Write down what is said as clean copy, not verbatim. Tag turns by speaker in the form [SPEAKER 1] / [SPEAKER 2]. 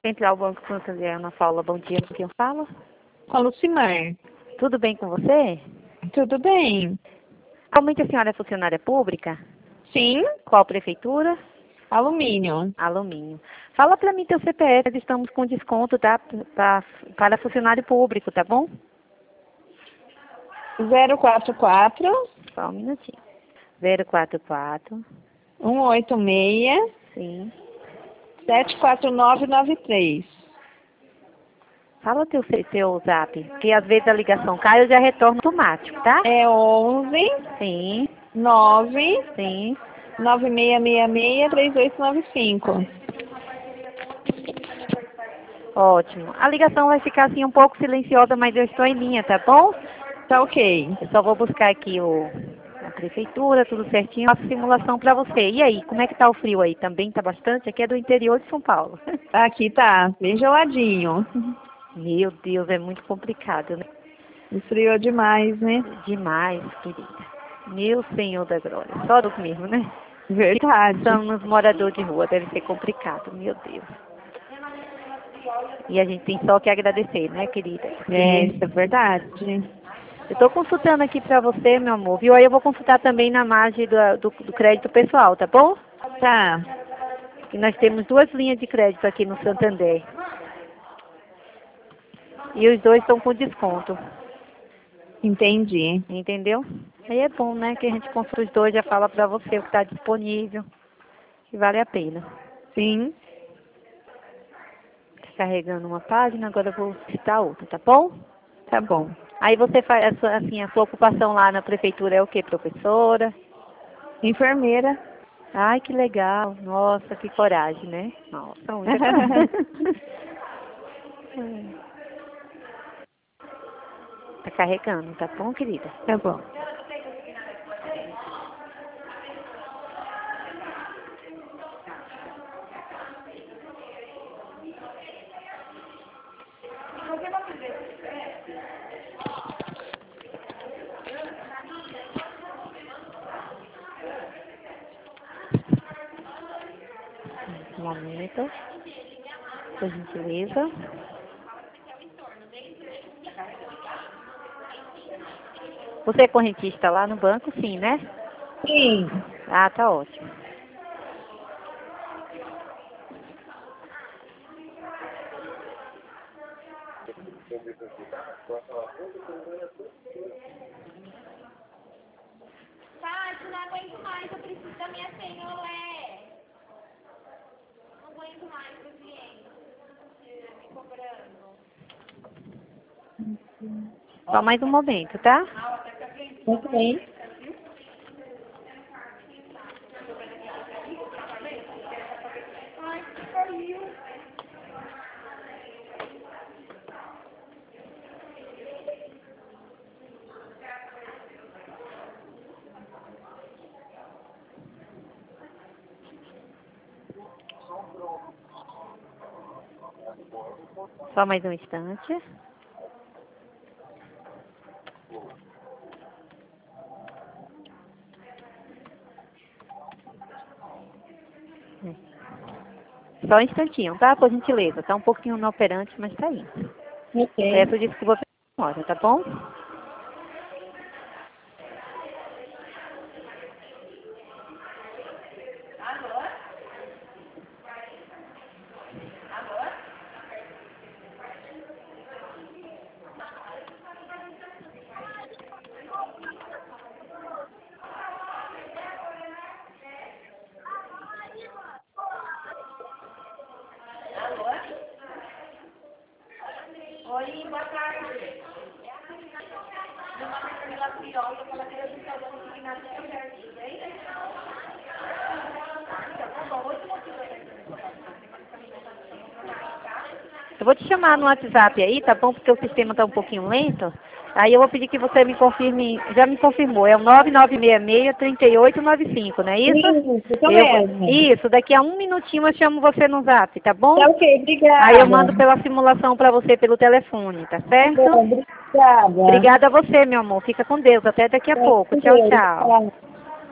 [SPEAKER 1] Central Banco Santander, Ana Paula, bom dia, com quem eu falo?
[SPEAKER 2] Com a Lucimar.
[SPEAKER 1] Tudo bem com você?
[SPEAKER 2] Tudo bem.
[SPEAKER 1] Atualmente a senhora é funcionária pública?
[SPEAKER 2] Sim,
[SPEAKER 1] Qual prefeitura?
[SPEAKER 2] alumínio.
[SPEAKER 1] Alumínio. Fala pra mim teu CPF, nós estamos com desconto, tá? Para funcionário público, tá bom?
[SPEAKER 2] 044
[SPEAKER 1] Só um minutinho. 044,
[SPEAKER 2] 186
[SPEAKER 1] sim.
[SPEAKER 2] 74993.
[SPEAKER 1] Fala teu zap, que às vezes a ligação cai, eu já retorno automático, tá?
[SPEAKER 2] É 11
[SPEAKER 1] Sim,
[SPEAKER 2] 9
[SPEAKER 1] sim.
[SPEAKER 2] 9666 3295.
[SPEAKER 1] Ótimo. A ligação vai ficar assim um pouco silenciosa, mas eu estou em linha, tá bom?
[SPEAKER 2] Tá ok.
[SPEAKER 1] Eu só vou buscar aqui a prefeitura, tudo certinho, faço simulação para você. E aí, como é que tá o frio aí? Também tá bastante? Aqui é do interior de São Paulo.
[SPEAKER 2] Aqui tá bem geladinho.
[SPEAKER 1] Meu Deus, é muito complicado, né?
[SPEAKER 2] Esfriou demais, né?
[SPEAKER 1] Demais, querida. Meu Senhor da Glória. Só Deus mesmo, né?
[SPEAKER 2] Verdade.
[SPEAKER 1] Somos moradores de rua, deve ser complicado, meu Deus. E a gente tem só que agradecer, né, querida?
[SPEAKER 2] É, isso é verdade.
[SPEAKER 1] Eu estou consultando aqui para você, meu amor, viu? Aí eu vou consultar também na margem do crédito pessoal, tá bom?
[SPEAKER 2] Tá,
[SPEAKER 1] E nós temos 2 linhas de crédito aqui no Santander. E os 2 estão com desconto,
[SPEAKER 2] entendi.
[SPEAKER 1] entendeu? Aí é bom, né, que a gente consulta os 2, já fala para você o que está disponível, que vale a pena.
[SPEAKER 2] Sim,
[SPEAKER 1] Carregando uma página, agora eu vou citar outra, tá bom?
[SPEAKER 2] tá bom.
[SPEAKER 1] Aí você faz, assim, a sua ocupação lá na prefeitura é o quê, professora?
[SPEAKER 2] Enfermeira.
[SPEAKER 1] Ai, que legal. Nossa, que coragem, né? Nossa, muita coragem. Tá carregando, tá bom, querida?
[SPEAKER 2] Tá bom.
[SPEAKER 1] Um momento, por gentileza. Você é correntista lá no banco, sim, né?
[SPEAKER 2] Sim.
[SPEAKER 1] Ah, tá ótimo.
[SPEAKER 3] Tati, não aguento mais, eu preciso da minha senha, olé. Não aguento mais o cliente me cobrando.
[SPEAKER 1] Só mais um momento, tá?
[SPEAKER 2] Ok.
[SPEAKER 1] Só mais um instante. Só um instantinho, tá? Por gentileza. Tá um pouquinho inoperante, mas tá indo.
[SPEAKER 2] Ok.
[SPEAKER 1] Peço desculpa pela demora, tá bom?
[SPEAKER 3] Oi, boa tarde. Meu nome é Camila Priol, eu falo que eu estou dando assinatura certinho, hein? Tá bom, outro motivo
[SPEAKER 1] Eu vou te chamar no WhatsApp aí, tá bom? Porque o sistema tá um pouquinho lento. Aí eu vou pedir que você me confirme, já me confirmou, é o 9966-3895, não é isso?
[SPEAKER 2] Isso mesmo.
[SPEAKER 1] Isso, daqui a um minutinho eu chamo você no Zap, tá bom?
[SPEAKER 2] Tá ok, obrigada.
[SPEAKER 1] Aí eu mando pela simulação para você pelo telefone, tá certo?
[SPEAKER 2] Bom, obrigada.
[SPEAKER 1] Obrigada a você, meu amor. Fica com Deus. Até daqui a pouco. Tchau, tchau.
[SPEAKER 2] Tchau.